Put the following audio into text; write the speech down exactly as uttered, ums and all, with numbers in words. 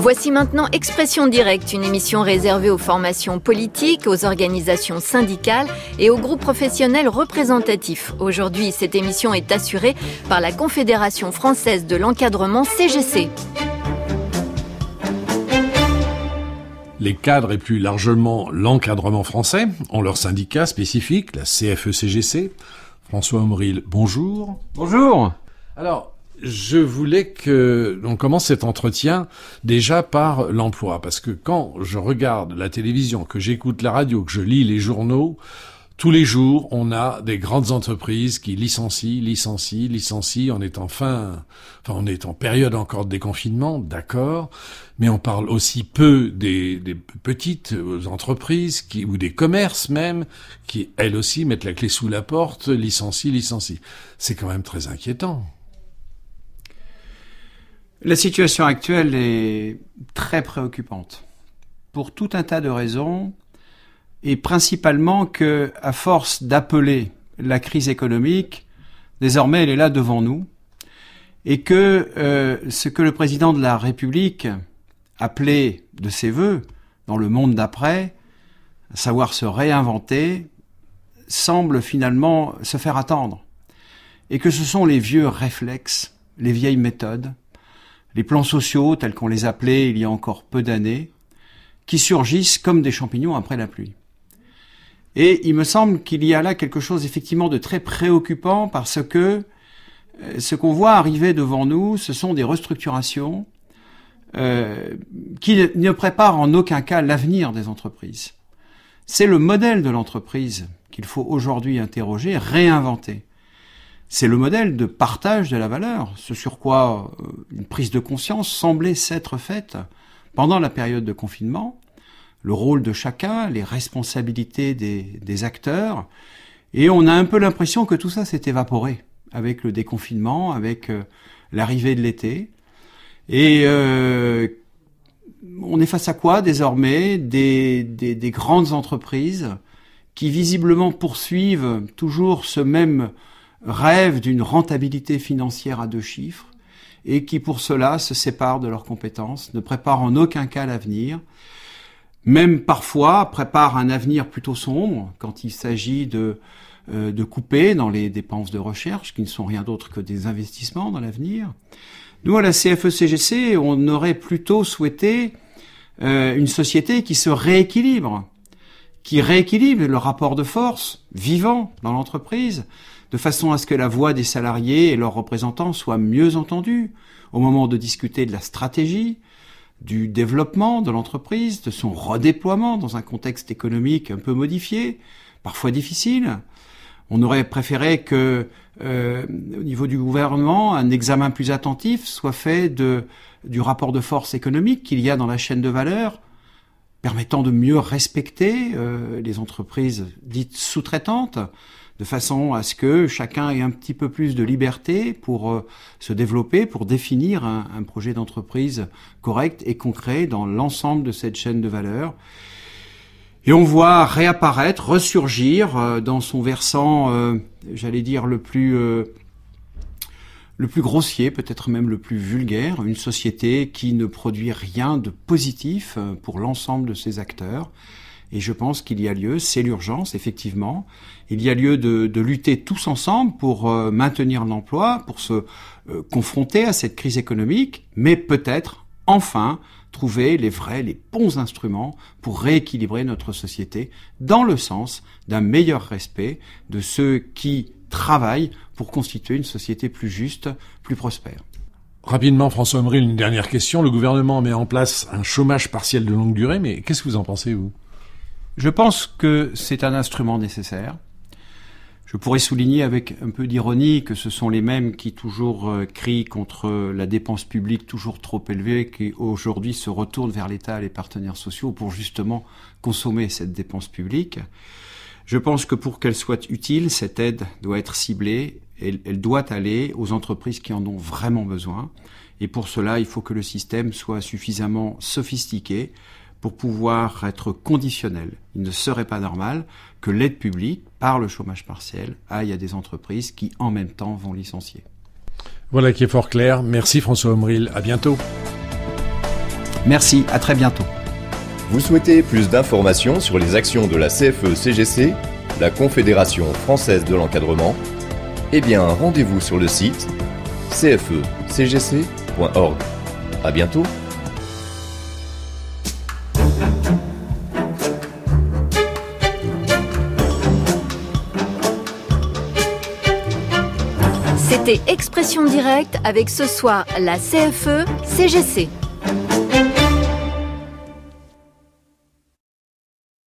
Voici maintenant Expression Directe, une émission réservée aux formations politiques, aux organisations syndicales et aux groupes professionnels représentatifs. Aujourd'hui, cette émission est assurée par la Confédération française de l'encadrement C G C. Les cadres et plus largement l'encadrement français ont leur syndicat spécifique, la C F E C G C. François Omril, bonjour. Bonjour. Alors, je voulais que l'on commence cet entretien déjà par l'emploi, parce que quand je regarde la télévision, que j'écoute la radio, que je lis les journaux, tous les jours, on a des grandes entreprises qui licencient, licencient, licencient. On est en fin, enfin, on est en période encore de déconfinement, d'accord. Mais on parle aussi peu des, des petites entreprises qui, ou des commerces même, qui, elles aussi, mettent la clé sous la porte, licencient, licencient. C'est quand même très inquiétant. La situation actuelle est très préoccupante. Pour tout un tas de raisons. Et principalement que, à force d'appeler la crise économique, désormais elle est là devant nous, et que euh, ce que le président de la République appelait de ses vœux dans le monde d'après, à savoir se réinventer, semble finalement se faire attendre, et que ce sont les vieux réflexes, les vieilles méthodes, les plans sociaux tels qu'on les appelait il y a encore peu d'années, qui surgissent comme des champignons après la pluie. Et il me semble qu'il y a là quelque chose effectivement de très préoccupant parce que ce qu'on voit arriver devant nous, ce sont des restructurations euh, qui ne préparent en aucun cas l'avenir des entreprises. C'est le modèle de l'entreprise qu'il faut aujourd'hui interroger, réinventer. C'est le modèle de partage de la valeur, ce sur quoi une prise de conscience semblait s'être faite pendant la période de confinement. Le rôle de chacun, les responsabilités des, des acteurs. Et on a un peu l'impression que tout ça s'est évaporé avec le déconfinement, avec euh, l'arrivée de l'été. Et euh, on est face à quoi désormais ? Des, des, des grandes entreprises qui visiblement poursuivent toujours ce même rêve d'une rentabilité financière à deux chiffres et qui pour cela se séparent de leurs compétences, ne préparent en aucun cas l'avenir. Même parfois prépare un avenir plutôt sombre quand il s'agit de, euh, de couper dans les dépenses de recherche qui ne sont rien d'autre que des investissements dans l'avenir. Nous, à la C F E C G C, on aurait plutôt souhaité euh, une société qui se rééquilibre, qui rééquilibre le rapport de force vivant dans l'entreprise, de façon à ce que la voix des salariés et leurs représentants soit mieux entendue au moment de discuter de la stratégie, du développement de l'entreprise, de son redéploiement dans un contexte économique un peu modifié, parfois difficile. On aurait préféré que, euh, au niveau du gouvernement, un examen plus attentif soit fait de, du rapport de force économique qu'il y a dans la chaîne de valeur, permettant de mieux respecter euh, les entreprises dites sous-traitantes, de façon à ce que chacun ait un petit peu plus de liberté pour euh, se développer, pour définir un, un projet d'entreprise correct et concret dans l'ensemble de cette chaîne de valeur. Et on voit réapparaître, ressurgir euh, dans son versant, euh, j'allais dire, le plus, euh, le plus grossier, peut-être même le plus vulgaire, une société qui ne produit rien de positif euh, pour l'ensemble de ses acteurs. Et je pense qu'il y a lieu, c'est l'urgence, effectivement, il y a lieu de, de lutter tous ensemble pour euh, maintenir l'emploi, pour se euh, confronter à cette crise économique, mais peut-être, enfin, trouver les vrais, les bons instruments pour rééquilibrer notre société dans le sens d'un meilleur respect de ceux qui travaillent pour constituer une société plus juste, plus prospère. Rapidement, François Omril, une dernière question. Le gouvernement met en place un chômage partiel de longue durée, mais qu'est-ce que vous en pensez, vous ? Je pense que c'est un instrument nécessaire. Je pourrais souligner avec un peu d'ironie que ce sont les mêmes qui toujours euh, crient contre la dépense publique toujours trop élevée, qui aujourd'hui se retournent vers l'État et les partenaires sociaux pour justement consommer cette dépense publique. Je pense que pour qu'elle soit utile, cette aide doit être ciblée, elle, elle doit aller aux entreprises qui en ont vraiment besoin. Et pour cela, il faut que le système soit suffisamment sophistiqué pour pouvoir être conditionnel. Il ne serait pas normal que l'aide publique, par le chômage partiel, aille à des entreprises qui, en même temps, vont licencier. Voilà qui est fort clair. Merci François Omril. À bientôt. Merci, à très bientôt. Vous souhaitez plus d'informations sur les actions de la C F E C G C, la Confédération française de l'encadrement? Eh bien, rendez-vous sur le site c f e c g c point org. À bientôt. C'était Expression Directe avec ce soir la C F E C G C.